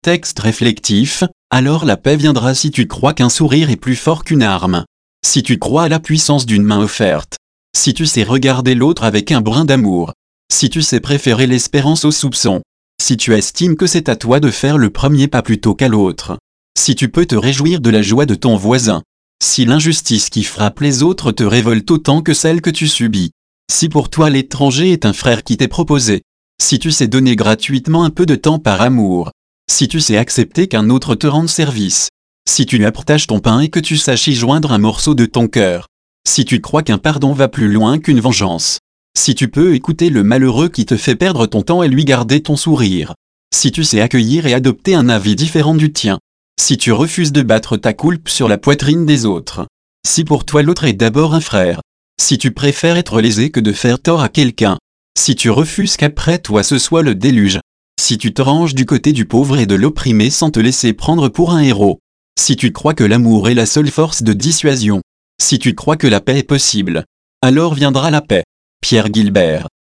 Texte réflectif, alors la paix viendra si tu crois qu'un sourire est plus fort qu'une arme. Si tu crois à la puissance d'une main offerte. Si tu sais regarder l'autre avec un brin d'amour. Si tu sais préférer l'espérance au soupçon. Si tu estimes que c'est à toi de faire le premier pas plutôt qu'à l'autre. Si tu peux te réjouir de la joie de ton voisin. Si l'injustice qui frappe les autres te révolte autant que celle que tu subis. Si pour toi l'étranger est un frère qui t'est proposé. Si tu sais donner gratuitement un peu de temps par amour. Si tu sais accepter qu'un autre te rende service. Si tu lui partages ton pain et que tu saches y joindre un morceau de ton cœur. Si tu crois qu'un pardon va plus loin qu'une vengeance. Si tu peux écouter le malheureux qui te fait perdre ton temps et lui garder ton sourire. Si tu sais accueillir et adopter un avis différent du tien. Si tu refuses de battre ta coulpe sur la poitrine des autres. Si pour toi l'autre est d'abord un frère. Si tu préfères être lésé que de faire tort à quelqu'un. Si tu refuses qu'après toi ce soit le déluge. Si tu te ranges du côté du pauvre et de l'opprimé sans te laisser prendre pour un héros. Si tu crois que l'amour est la seule force de dissuasion. Si tu crois que la paix est possible. Alors viendra la paix. Pierre Gilbert.